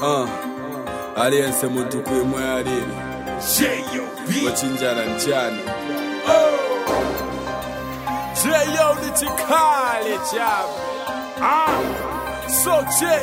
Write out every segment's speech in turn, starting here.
aliyense muntu kwimwe alili wachinjana nchani J.O. ni chikale chabu Soche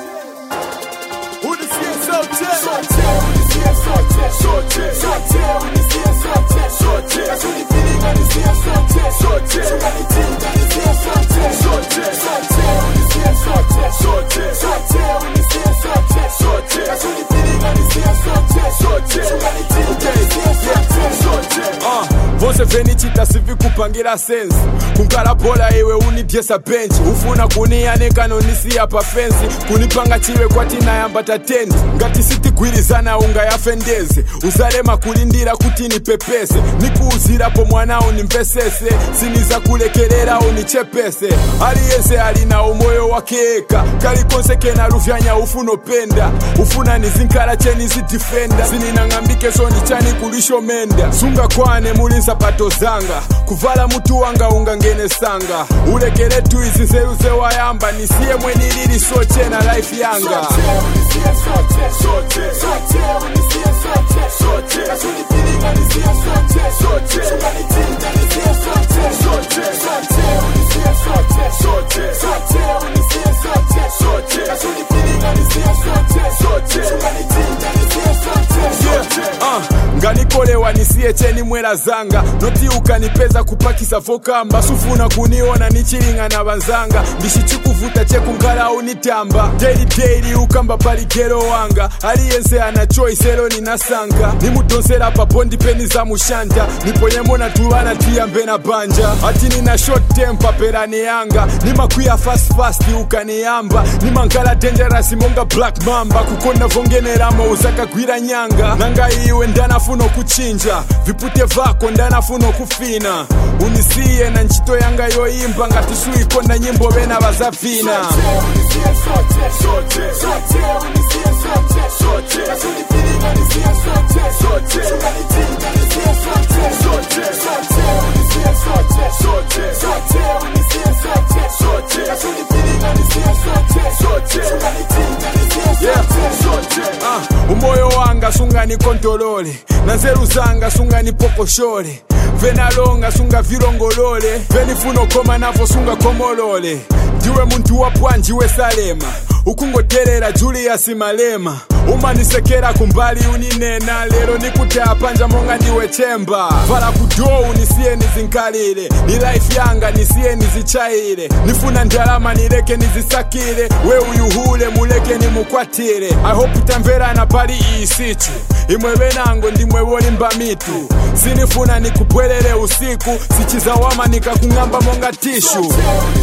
Unisiye Soche Unisiye Soche Soche Soche Unisiye Soche Soche Kasuni feeling unisiye Soche Soche Sukanitinga unisiye Soche Soche Soche Unisiye Soche Soche Soche Unisiye Soche Soche Kasuni feeling unisiye Soche Soche Sukanitinga unisiye Soche Vose veni chita sivi kupangira sense Kunkara bola iwe unidyesa benchi Ufuna kuniyaneka nonisiya pa fensi Kunipanga chiwe kwa tina yambata tendi Ngati siti gwirizana unga ya fendeze Uzalema kulindira kuti nipepese Nikuuzira po mwana unimpesese Siniza kulekelera unichepese Aliyese alina umoyo wakeeka Kali konseke na rufyanya ufuno penda Ufuna nizinkara cheni zidifenda Sinina ngambike soni chani kulisho menda Sunga kwane muli sapato zanga Kuvala mutu wanga unga ngene sanga Ulekele tu izi nseruze wayamba Nisiye mwenilili soche na life yanga Unisiye soche Soche Soche Unisiye soche Soche Kasuni feeling unisiye soche Soche Sukanitinga unisiye soche Soche Soche Unisiye soche Soche Soche Unisiye soche Soche Kasuni feeling unisiye soche Soche Sukanitinga unisiye soche Soche Nganikolewa nisiye cheni mwela zanga Noti ukanipeza kupakisa fokamba Sufuna kuniona nichilinga na banzanga Ndishichikuvuta cheku nkala unitamba Daily ukamba paligero wanga Aliyense ana choice elo ninasanga Nimudonsera papondi peni za mushanta Nipoyemo na tuwana tiyambe na banja Ati nina short temper perani yanga Nimakuya fast ukaniyamba Nimankala dangerous monga black mamba Kukonda vongeneramo uzaka gwira nyanga Nanga iwe ndana funo kuchinja Vipute vako ndana funo kufina Unisiye na nchito yanga yoimba Ngati suikonda nyimbo bena bazavina Unisiye soche Soche Soche Unisiye soche Soche Kasuni feeling unisiye soche Soche Sukanitinga unisiye soche Soche Soche Unisiye soche Soche Soche Unisiye soche Soche Kasuni feeling unisiye soche Soche Sukanitinga unisiye soche Umoyo wanga sungani kontolole Nanzeru zanga sungani pokoshole Venalonga sunga virongolole Venifuno koma navo sunga komolole Diwe muntu wapwanji we Salema Ukungoterera Julius Malema Umanisekera kumbali uninena Lero nikute apanja monga ndiwe chemba Vala kudo unisiye nizinkalile Ni life yanga nisiye nizichaile Nifuna ndalama nileke nizisakile We uyuhule muleke nimukwatile I hope utamvera na pali isichu Imwe benango ndimwe wolimba mitu Sinifuna nikupwelele usiku Sichiza wama nikakungamba monga tishu Unisiye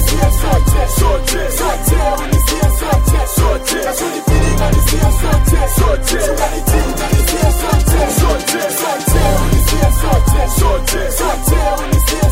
soche Soche Soche Unisiye soche Soche Kasuni feeling unisiye soche Soche Sukanitinga unisiye soche Soche Soche Unisiye soche Soche Soche Unisiye